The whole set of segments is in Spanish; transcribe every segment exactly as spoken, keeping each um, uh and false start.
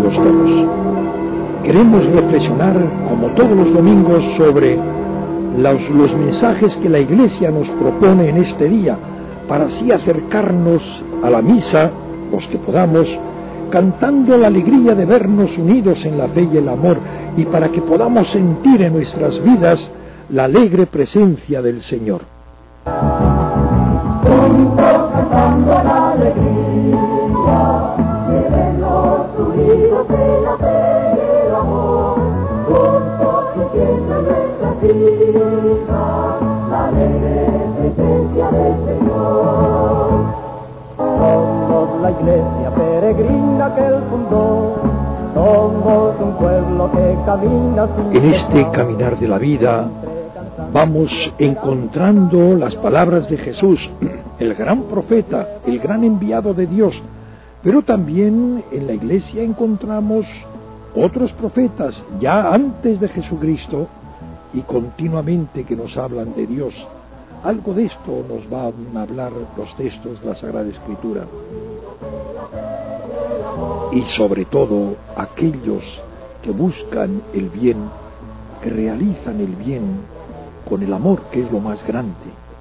bienvenidos todos. Queremos reflexionar, como todos los domingos, sobre los, los mensajes que la Iglesia nos propone en este día, para así acercarnos a la misa, los que podamos, cantando la alegría de vernos unidos en la fe y el amor, y para que podamos sentir en nuestras vidas la alegre presencia del Señor. Juntos cantando la alegría de vernos unidos en la fe y el amor, juntos sintiendo en nuestras vidas la alegre presencia del Señor. Somos la iglesia peregrina que él fundó, somos un pueblo que camina sin... En este caminar de la vida vamos encontrando las palabras de Jesús, el gran profeta, el gran enviado de Dios, pero también en la Iglesia encontramos otros profetas ya antes de Jesucristo y continuamente que nos hablan de Dios. Algo de esto nos van a hablar los textos de la Sagrada Escritura. Y sobre todo aquellos que buscan el bien, que realizan el bien con el amor, que es lo más grande.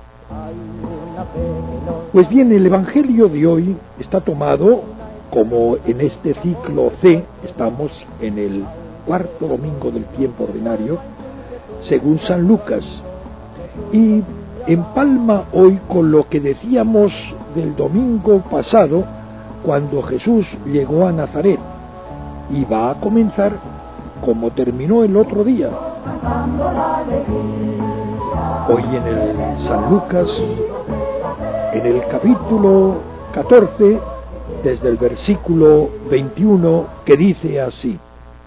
Pues bien, el Evangelio de hoy está tomado, como en este ciclo C, estamos en el cuarto domingo del tiempo ordinario, según San Lucas, y empalma hoy con lo que decíamos del domingo pasado, cuando Jesús llegó a Nazaret, y va a comenzar como terminó el otro día. Hoy en el San Lucas, en el capítulo catorce, desde el versículo veintiuno, que dice así: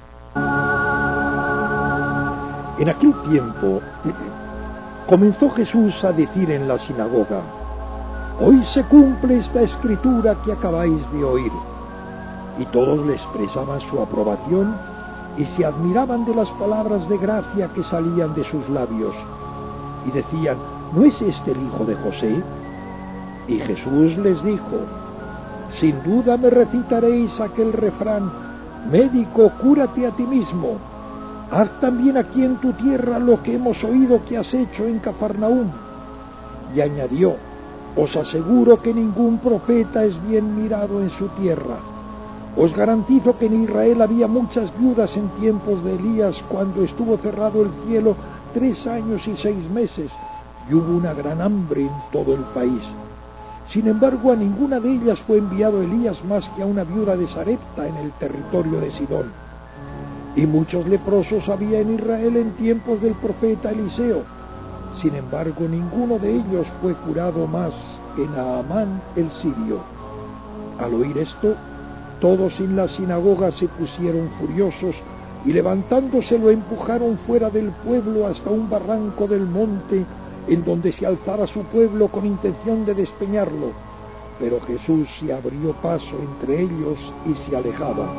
En aquel tiempo comenzó Jesús a decir en la sinagoga: Hoy se cumple esta escritura que acabáis de oír. Y todos le expresaban su aprobación y se admiraban de las palabras de gracia que salían de sus labios. Y decían: ¿no es este el hijo de José? Y Jesús les dijo: sin duda me recitaréis aquel refrán: médico, cúrate a ti mismo. Haz también aquí en tu tierra lo que hemos oído que has hecho en Cafarnaúm. Y añadió: os aseguro que ningún profeta es bien mirado en su tierra. Os garantizo que en Israel había muchas viudas en tiempos de Elías, cuando estuvo cerrado el cielo tres años y seis meses, y hubo una gran hambre en todo el país. Sin embargo, a ninguna de ellas fue enviado Elías más que a una viuda de Sarepta en el territorio de Sidón. Y muchos leprosos había en Israel en tiempos del profeta Eliseo. Sin embargo, ninguno de ellos fue curado más que Naamán el sirio. Al oír esto, todos en la sinagoga se pusieron furiosos y levantándose lo empujaron fuera del pueblo hasta un barranco del monte en donde se alzara su pueblo con intención de despeñarlo. Pero Jesús se abrió paso entre ellos y se alejaba.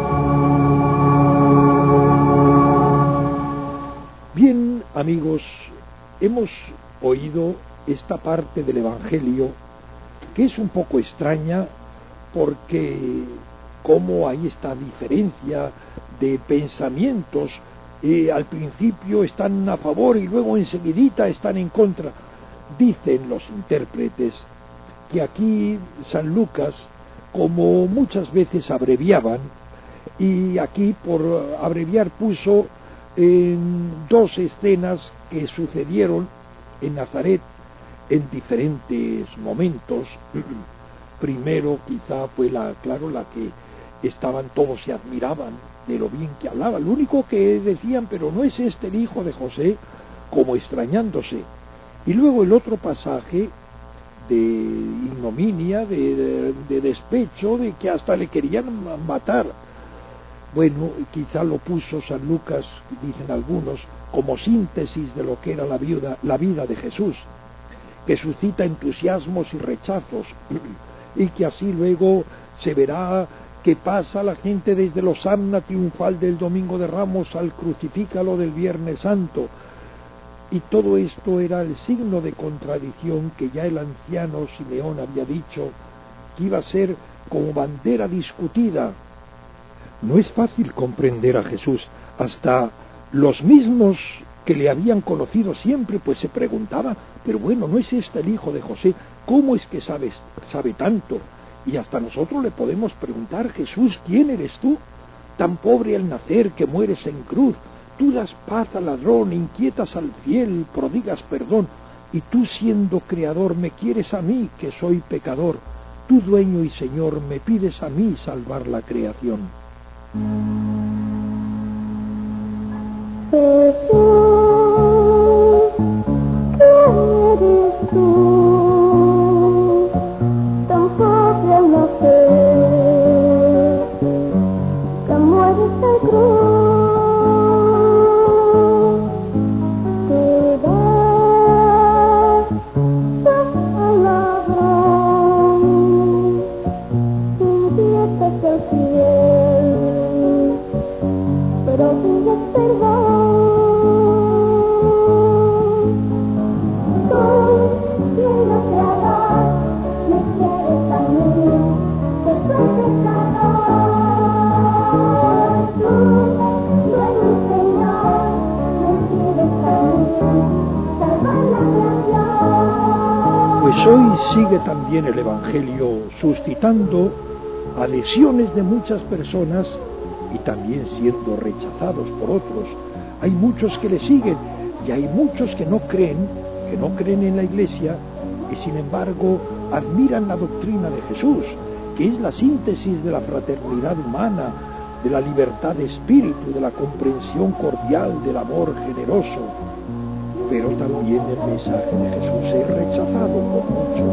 Bien, amigos, hemos oído esta parte del Evangelio que es un poco extraña, porque como hay esta diferencia de pensamientos, eh, al principio están a favor y luego enseguidita están en contra. Dicen los intérpretes que aquí San Lucas, como muchas veces abreviaban, y aquí por abreviar puso en dos escenas que sucedieron en Nazaret en diferentes momentos. Primero quizá fue la, claro, la que estaban todos, se admiraban de lo bien que hablaba. Lo único que decían: pero no es este el hijo de José, como extrañándose. Y luego el otro pasaje de ignominia, de, de, de despecho, de que hasta le querían matar. Bueno, quizá lo puso San Lucas, dicen algunos, como síntesis de lo que era la vida, la vida de Jesús, que suscita entusiasmos y rechazos, y que así luego se verá que pasa la gente desde la Hosanna triunfal del Domingo de Ramos al Crucifícalo del Viernes Santo. Y todo esto era el signo de contradicción que ya el anciano Simeón había dicho que iba a ser como bandera discutida, No es fácil comprender a Jesús. Hasta los mismos que le habían conocido siempre, pues se preguntaban, pero bueno, ¿no es este el hijo de José? ¿Cómo es que sabes, sabe tanto? Y hasta nosotros le podemos preguntar, Jesús, ¿quién eres tú? Tan pobre al nacer que mueres en cruz. Tú das paz al ladrón, inquietas al fiel, prodigas perdón. Y tú, siendo creador, me quieres a mí, que soy pecador. Tú, dueño y señor, me pides a mí salvar la creación. Jesús, eres tú, tan pobre al nacer, que mueres en cruz, te das paz al ladrón, inviertes el fiel, pero pides perdón. Pues hoy sigue también el Evangelio suscitando adhesiones de muchas personas y también siendo rechazados por otros. Hay muchos que le siguen y hay muchos que no creen, que no creen en la Iglesia y sin embargo admiran la doctrina de Jesús, que es la síntesis de la fraternidad humana, de la libertad de espíritu, de la comprensión cordial, del amor generoso. Pero también el mensaje de Jesús es rechazado por muchos.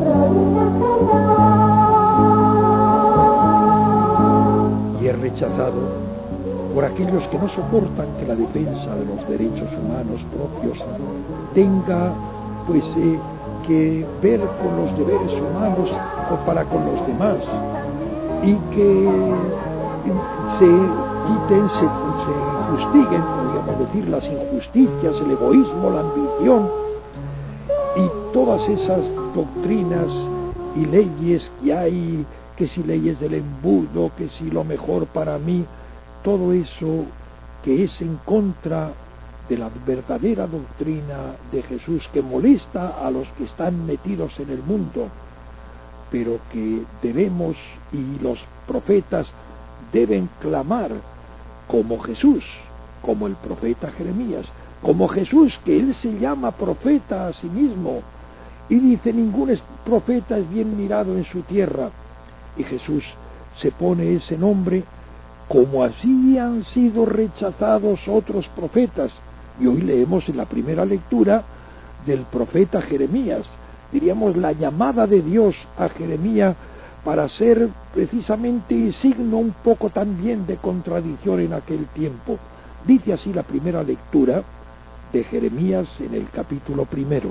Y es rechazado por aquellos que no soportan que la defensa de los derechos humanos propios tenga pues eh, que ver con los deberes humanos o para con los demás, y que se quiten, se, se fustiguen, podríamos decir, las injusticias, el egoísmo, la ambición y todas esas doctrinas y leyes que hay, que si leyes del embudo, que si lo mejor para mí, todo eso que es en contra de la verdadera doctrina de Jesús, que molesta a los que están metidos en el mundo, pero que debemos, y los profetas deben clamar como Jesús, como el profeta Jeremías, como Jesús, que él se llama profeta a sí mismo, y dice, ningún profeta es bien mirado en su tierra, y Jesús se pone ese nombre, como así han sido rechazados otros profetas. Y hoy leemos en la primera lectura del profeta Jeremías, diríamos la llamada de Dios a Jeremías para ser precisamente signo un poco también de contradicción en aquel tiempo. Dice así la primera lectura de Jeremías en el capítulo primero.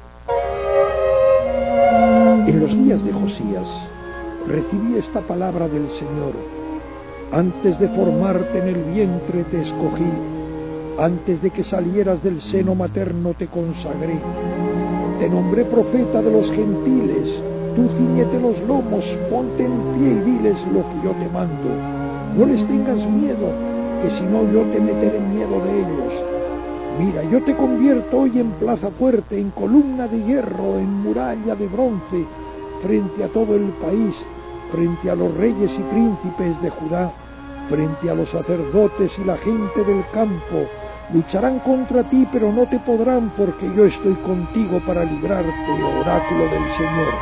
En los días de Josías recibí esta palabra del Señor: antes de formarte en el vientre te escogí, antes de que salieras del seno materno te consagré, te nombré profeta de los gentiles, tú ciñete los lomos, ponte en pie y diles lo que yo te mando. No les tengas miedo, que si no yo te meteré en miedo de ellos. Mira, yo te convierto hoy en plaza fuerte, en columna de hierro, en muralla de bronce, frente a todo el país, frente a los reyes y príncipes de Judá, frente a los sacerdotes y la gente del campo. Lucharán contra ti, pero no te podrán, porque yo estoy contigo para librarte, oráculo del Señor.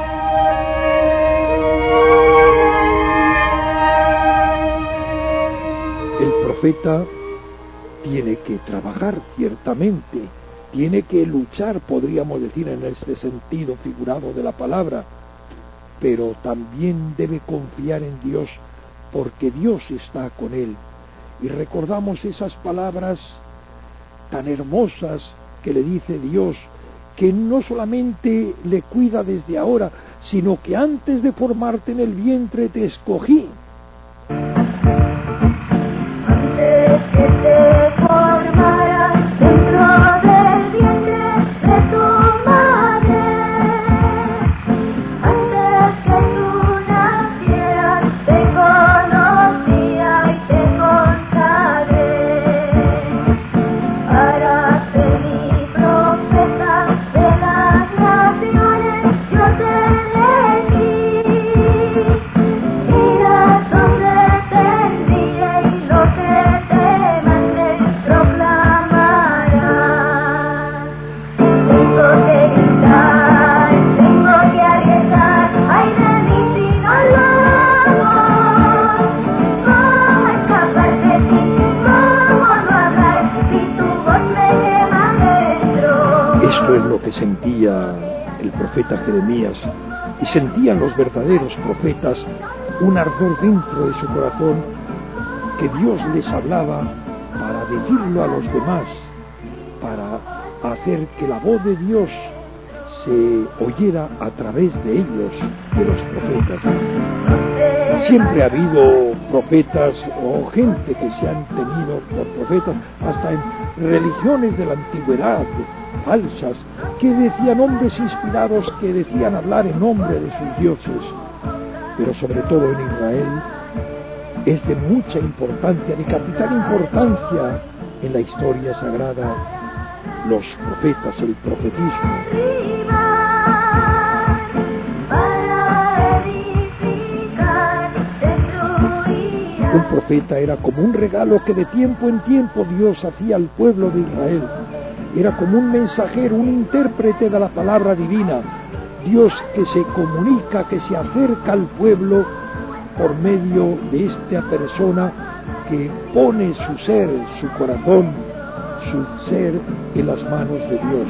El profeta tiene que trabajar, ciertamente, tiene que luchar, podríamos decir, en este sentido figurado de la palabra, pero también debe confiar en Dios, porque Dios está con él. Y recordamos esas palabras tan hermosas que le dice Dios, que no solamente le cuida desde ahora, sino que antes de formarte en el vientre te escogí. Antes que te formara dentro del vientre de tu madre, antes que tú nacieras te conocí Esto es lo que sentía el profeta Jeremías, y sentían los verdaderos profetas un ardor dentro de su corazón que Dios les hablaba para decirlo a los demás, para hacer que la voz de Dios se oyera a través de ellos, de los profetas. Siempre ha habido profetas o gente que se han tenido por profetas, hasta en religiones de la antigüedad, falsas, que decían hombres inspirados, que decían hablar en nombre de sus dioses. Pero sobre todo en Israel es de mucha importancia, de capital importancia en la historia sagrada, los profetas, el profetismo. Un profeta era como un regalo que de tiempo en tiempo Dios hacía al pueblo de Israel. Era como un mensajero, un intérprete de la palabra divina. Dios que se comunica, que se acerca al pueblo por medio de esta persona que pone su ser, su corazón, su ser en las manos de Dios.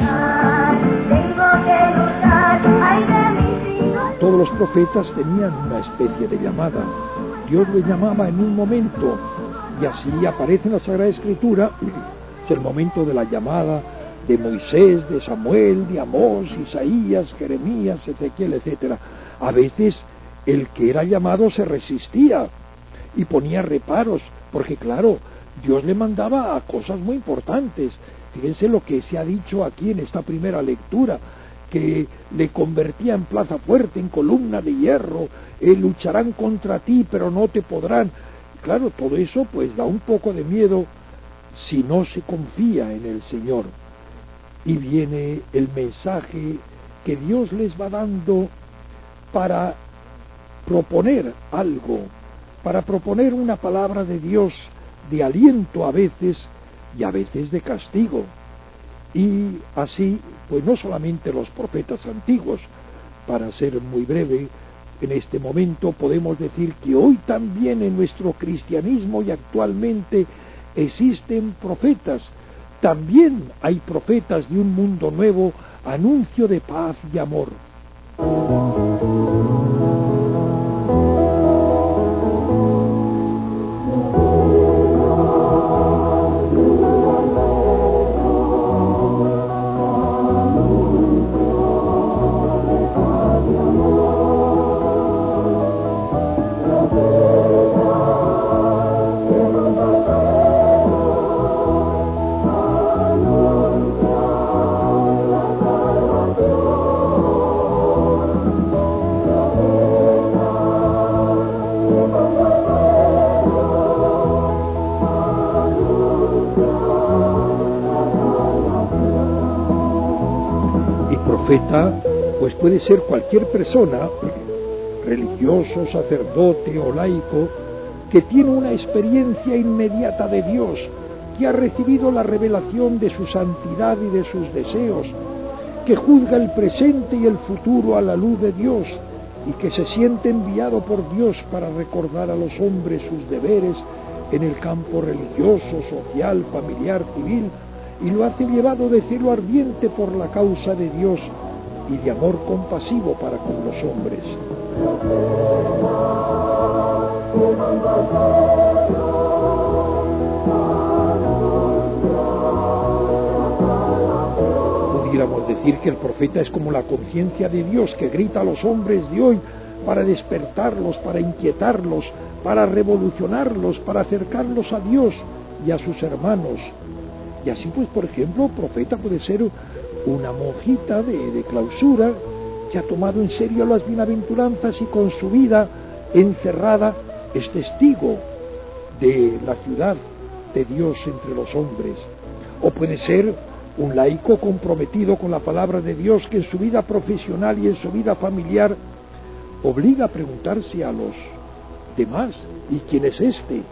Todos los profetas tenían una especie de llamada. Dios le llamaba en un momento, y así aparece en la Sagrada Escritura, es el momento de la llamada de Moisés, de Samuel, de Amós, Isaías, Jeremías, Ezequiel, etcétera. A veces el que era llamado se resistía y ponía reparos, porque claro, Dios le mandaba a cosas muy importantes. Fíjense lo que se ha dicho aquí en esta primera lectura, que le convertía en plaza fuerte, en columna de hierro, eh, lucharán contra ti, pero no te podrán. Claro, todo eso pues da un poco de miedo si no se confía en el Señor. Y viene el mensaje que Dios les va dando para proponer algo, para proponer una palabra de Dios de aliento a veces y a veces de castigo. Y así, pues no solamente los profetas antiguos, para ser muy breve, en este momento podemos decir que hoy también en nuestro cristianismo y actualmente existen profetas. También hay profetas de un mundo nuevo, anuncio de paz y amor. Profeta, pues puede ser cualquier persona, religioso, sacerdote o laico, que tiene una experiencia inmediata de Dios, que ha recibido la revelación de su santidad y de sus deseos, que juzga el presente y el futuro a la luz de Dios y que se siente enviado por Dios para recordar a los hombres sus deberes en el campo religioso, social, familiar, civil, y lo hace llevado de celo ardiente por la causa de Dios y de amor compasivo para con los hombres. Pudiéramos decir que el profeta es como la conciencia de Dios que grita a los hombres de hoy para despertarlos, para inquietarlos, para revolucionarlos, para acercarlos a Dios y a sus hermanos. Y así pues, por ejemplo, profeta puede ser una monjita de, de clausura que ha tomado en serio las bienaventuranzas y con su vida encerrada es testigo de la ciudad de Dios entre los hombres. O puede ser un laico comprometido con la palabra de Dios que en su vida profesional y en su vida familiar obliga a preguntarse a los demás, ¿y quién es este?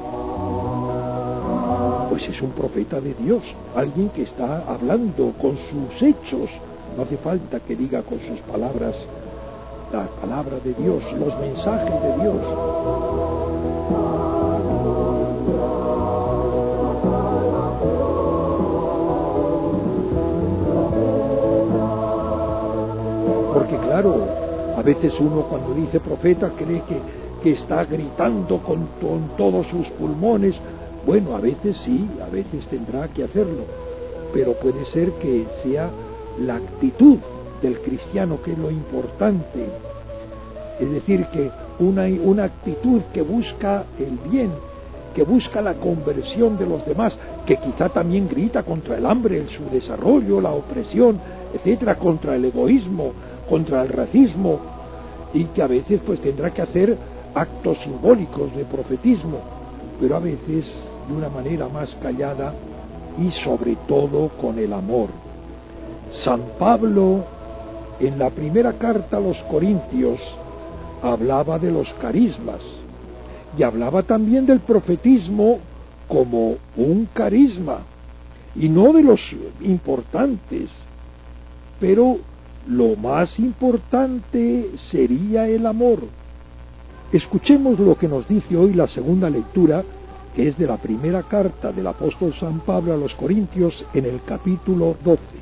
Pues es un profeta de Dios, alguien que está hablando con sus hechos. No hace falta que diga con sus palabras la palabra de Dios, los mensajes de Dios. claro, a veces uno cuando dice profeta cree que, que está gritando con, con todos sus pulmones. Bueno, a veces sí, a veces tendrá que hacerlo, pero puede ser que sea la actitud del cristiano que es lo importante. Es decir, que una, una actitud que busca el bien, que busca la conversión de los demás, que quizá también grita contra el hambre, el subdesarrollo, la opresión, etcétera, contra el egoísmo, contra el racismo, y que a veces pues tendrá que hacer actos simbólicos de profetismo, pero a veces de una manera más callada y sobre todo con el amor. San Pablo, en la primera carta a los Corintios, hablaba de los carismas y hablaba también del profetismo como un carisma y no de los importantes, pero lo más importante sería el amor. Escuchemos lo que nos dice hoy la segunda lectura, que es de la primera carta del apóstol San Pablo a los Corintios en el capítulo doce.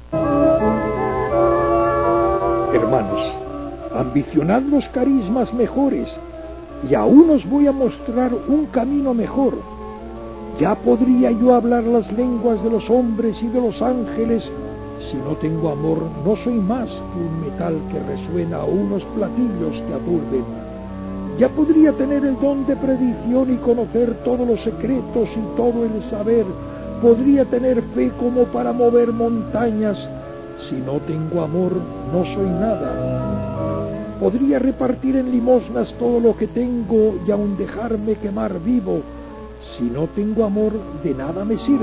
Hermanos, ambicionad los carismas mejores, y aún os voy a mostrar un camino mejor. Ya podría yo hablar las lenguas de los hombres y de los ángeles. Si no tengo amor, no soy más que un metal que resuena o unos platillos que aturden. Ya podría tener el don de predicción y conocer todos los secretos y todo el saber. Podría tener fe como para mover montañas. Si no tengo amor, no soy nada. Podría repartir en limosnas todo lo que tengo y aun dejarme quemar vivo. Si no tengo amor, de nada me sirve.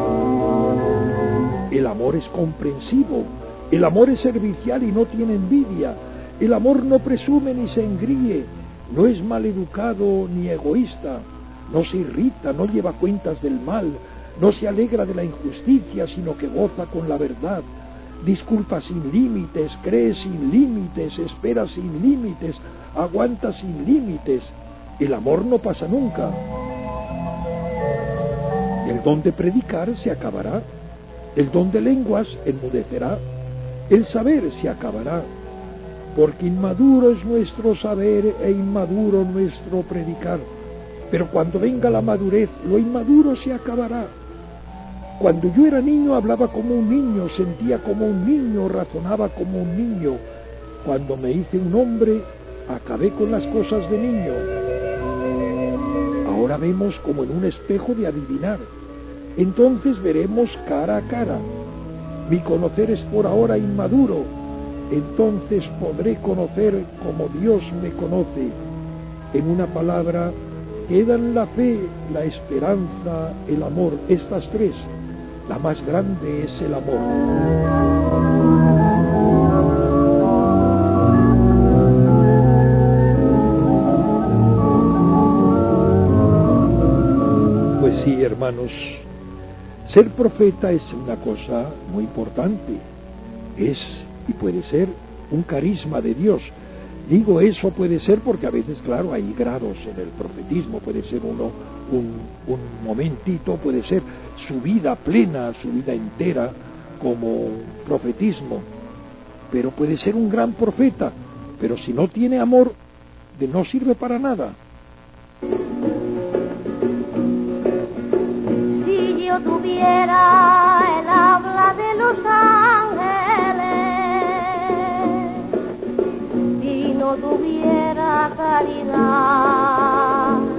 El amor es comprensivo, el amor es servicial y no tiene envidia. El amor no presume ni se engríe, no es maleducado ni egoísta, no se irrita, no lleva cuentas del mal, no se alegra de la injusticia, sino que goza con la verdad. Disculpa sin límites, cree sin límites, espera sin límites, aguanta sin límites. El amor no pasa nunca. El don de predicar se acabará, el don de lenguas enmudecerá, el saber se acabará, porque inmaduro es nuestro saber e inmaduro nuestro predicar. Pero cuando venga la madurez, lo inmaduro se acabará. Cuando yo era niño hablaba como un niño, sentía como un niño, razonaba como un niño. Cuando me hice un hombre, acabé con las cosas de niño. Ahora vemos como en un espejo de adivinar. Entonces veremos cara a cara. Mi conocer es por ahora inmaduro. Entonces podré conocer como Dios me conoce. En una palabra, quedan la fe, la esperanza, el amor. Estas tres. La más grande es el amor. Pues sí, hermanos, ser profeta es una cosa muy importante. Es y puede ser un carisma de Dios. Digo eso puede ser porque a veces, claro, hay grados en el profetismo. Puede ser uno un, un momentito, puede ser su vida plena, su vida entera como profetismo. Pero puede ser un gran profeta. Pero si no tiene amor, de no sirve para nada. Si yo tuviera el habla de los ángeles y no tuviera caridad,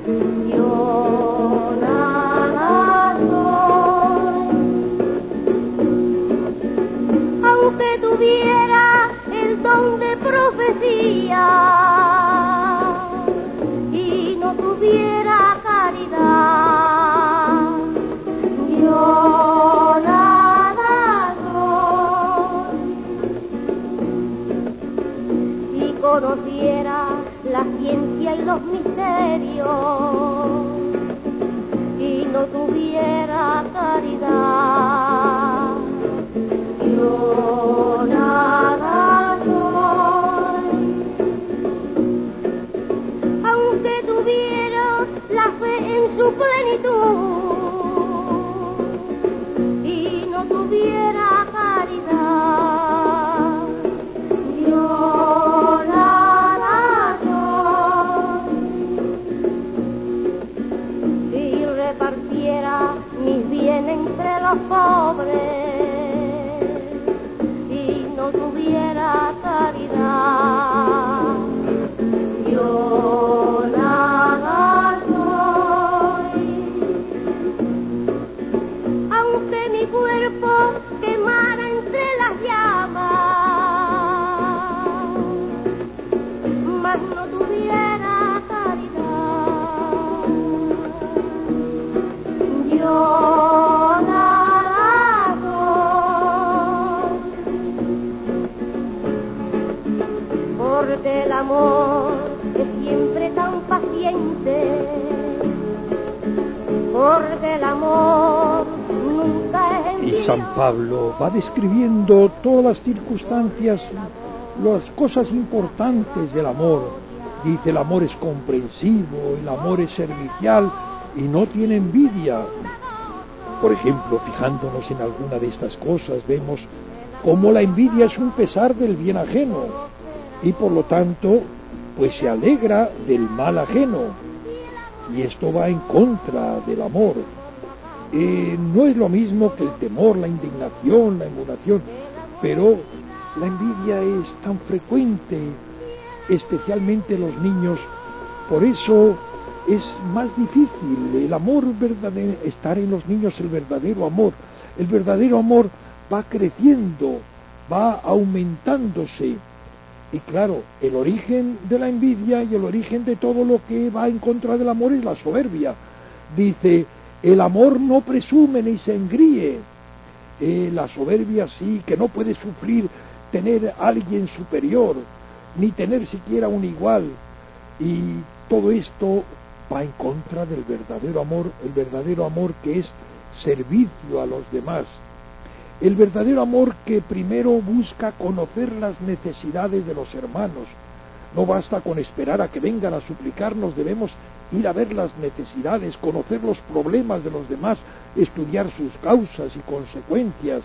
yo nada soy. Aunque tuviera el don de profecía y no tuviera caridad, yo nada soy. Si conociera la ciencia y los misterios y no tuviera caridad, yo nada soy. Aunque tuviera la fe en su plenitud y no tuviera caridad, yo porque el amor es siempre tan paciente, porque el amor nunca es... Y San Pablo va describiendo todas las circunstancias, las cosas importantes del amor. Dice, el amor es comprensivo, el amor es servicial y no tiene envidia. Por ejemplo, fijándonos en alguna de estas cosas, vemos cómo la envidia es un pesar del bien ajeno y por lo tanto, pues se alegra del mal ajeno. Y esto va en contra del amor. Eh, no es lo mismo que el temor, la indignación, la emulación, pero la envidia es tan frecuente, especialmente en los niños. Por eso es más difícil el amor verdadero, estar en los niños el verdadero amor. El verdadero amor va creciendo, va aumentándose. Y claro, el origen de la envidia y el origen de todo lo que va en contra del amor es la soberbia. Dice, el amor no presume ni se engríe. Eh, la soberbia sí, que no puede sufrir tener a alguien superior, ni tener siquiera un igual. Y todo esto va en contra del verdadero amor, el verdadero amor que es servicio a los demás. El verdadero amor que primero busca conocer las necesidades de los hermanos. No basta con esperar a que vengan a suplicarnos, debemos ir a ver las necesidades, conocer los problemas de los demás, estudiar sus causas y consecuencias,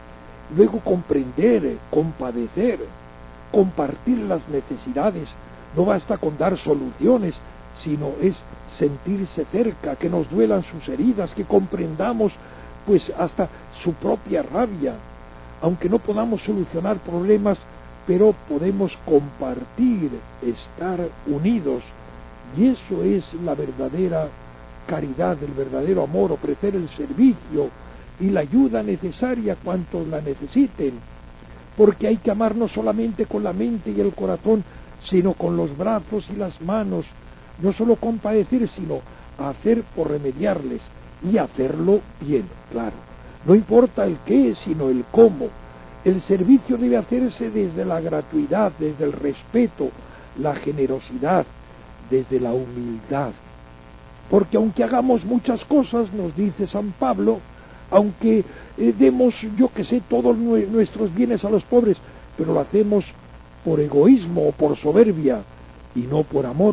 luego comprender, compadecer, compartir las necesidades. No basta con dar soluciones, sino es sentirse cerca, que nos duelan sus heridas, que comprendamos pues hasta su propia rabia, aunque no podamos solucionar problemas, pero podemos compartir, estar unidos, y eso es la verdadera caridad, el verdadero amor, ofrecer el servicio y la ayuda necesaria a cuantos la necesiten, porque hay que amar no solamente con la mente y el corazón, sino con los brazos y las manos, no solo compadecer, sino hacer por remediarles, y hacerlo bien, claro. No importa el qué, sino el cómo. El servicio debe hacerse desde la gratuidad, desde el respeto, la generosidad, desde la humildad. Porque aunque hagamos muchas cosas, nos dice San Pablo, aunque eh, demos, yo que sé, todos nuestros bienes a los pobres, pero lo hacemos por egoísmo o por soberbia y no por amor,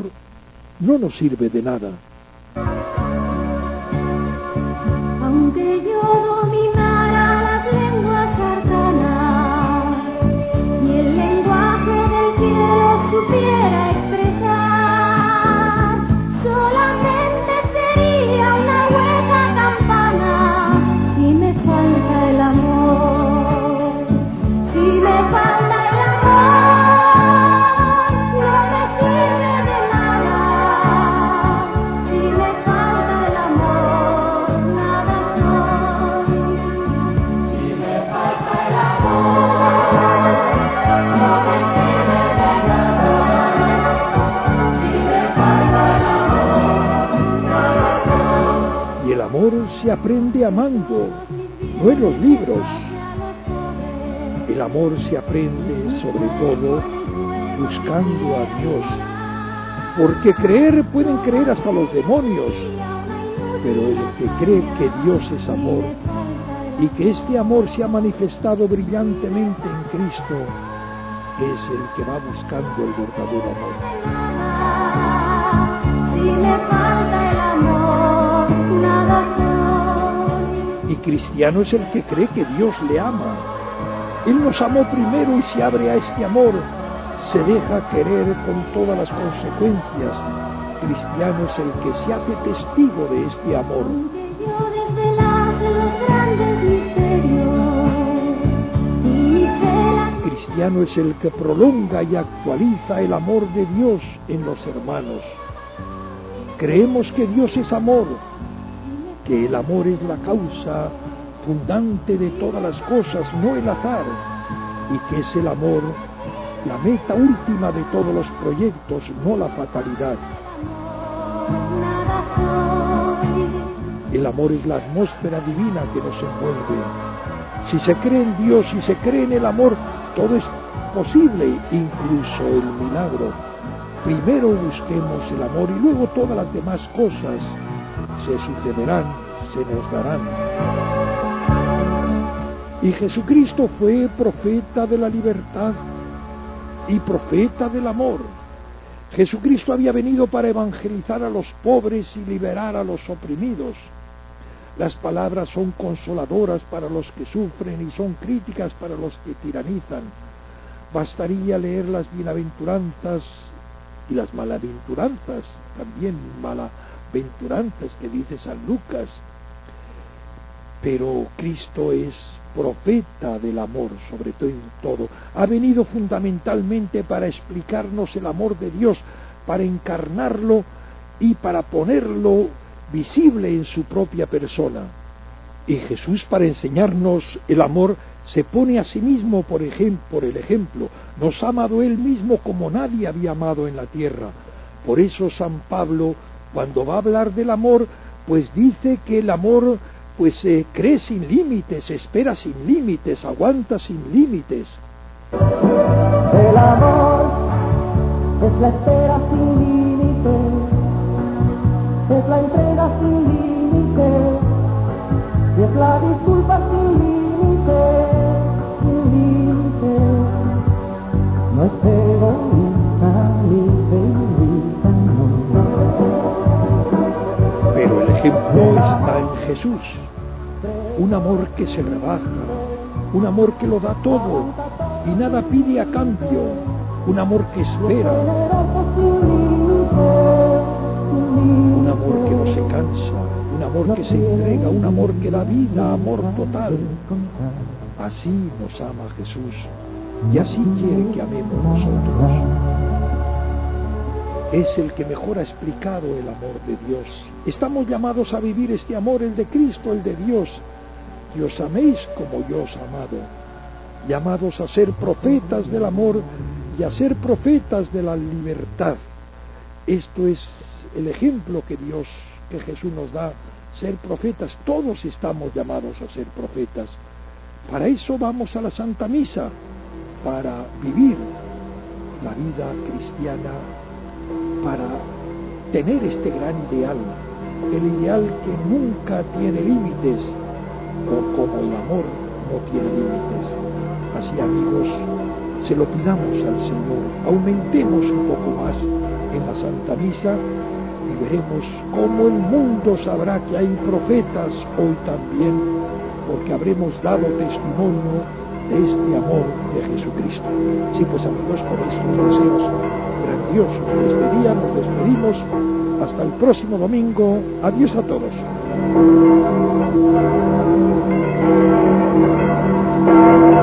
no nos sirve de nada. Aunque yo dominara las lenguas arcanas y el lenguaje del cielo supiera expresar, solamente sería una hueca campana si me falta el amor, si me falta el amor, no me sirve de nada, si me falta el amor, nada soy, si me falta el amor, no me sirve de nada, si me falta el amor, nada soy. Y el amor se aprende amando, no en los libros. El amor se aprende sobre todo buscando a Dios, porque creer pueden creer hasta los demonios, pero el que cree que Dios es amor y que este amor se ha manifestado brillantemente en Cristo es el que va buscando el verdadero amor. Si me falta el amor, nada soy. Y cristiano es el que cree que Dios le ama. Él nos amó primero y se abre a este amor, se deja querer con todas las consecuencias. Cristiano es el que se hace testigo de este amor. Yo desvelarte los grandes misterios y la... Cristiano es el que prolonga y actualiza el amor de Dios en los hermanos. Creemos que Dios es amor, que el amor es la causa fundante de todas las cosas, no el azar, y que es el amor la meta última de todos los proyectos, no la fatalidad. El amor es la atmósfera divina que nos envuelve. Si se cree en Dios, si se cree en el amor, todo es posible incluso el milagro. Primero busquemos el amor y luego todas las demás cosas se sucederán, se nos darán. Y Jesucristo fue profeta de la libertad y profeta del amor. Jesucristo había venido para evangelizar a los pobres y liberar a los oprimidos. Las palabras son consoladoras para los que sufren y son críticas para los que tiranizan. Bastaría leer las bienaventuranzas y las malaventuranzas, también malaventuranzas que dice San Lucas. Pero Cristo es profeta del amor, sobre todo en todo. Ha venido fundamentalmente para explicarnos el amor de Dios, para encarnarlo y para ponerlo visible en su propia persona. Y Jesús, para enseñarnos el amor, se pone a sí mismo por, ejem- por el ejemplo. Nos ha amado Él mismo como nadie había amado en la tierra. Por eso San Pablo, cuando va a hablar del amor, pues dice que el amor pues se eh, cree sin límites, espera sin límites, aguanta sin límites. El amor es la espera sin límites, es la entrega sin límites, y es la disculpa sin límites, sin límites. No es egoísta ni egoísta, no. Pero el ejemplo está en Jesús. Un amor que se rebaja, un amor que lo da todo y nada pide a cambio, un amor que espera, un amor que no se cansa, un amor que se entrega, un amor que da vida, amor total. Así nos ama Jesús y así quiere que amemos nosotros. Es el que mejor ha explicado el amor de Dios. Estamos llamados a vivir este amor, el de Cristo, el de Dios. Y os améis como yo os he amado. Llamados a ser profetas del amor y a ser profetas de la libertad. Esto es el ejemplo que Dios, que Jesús nos da, ser profetas. Todos estamos llamados a ser profetas. Para eso vamos a la Santa Misa, para vivir la vida cristiana, para tener este gran ideal, el ideal que nunca tiene límites, o como el amor no tiene límites. Así, amigos, se lo pidamos al Señor, aumentemos un poco más en la Santa Misa y veremos cómo el mundo sabrá que hay profetas hoy también, porque habremos dado testimonio de este amor de Jesucristo. Sí, pues amigos, con estos deseos grandiosos de este día nos despedimos. Hasta el próximo domingo. Adiós a todos.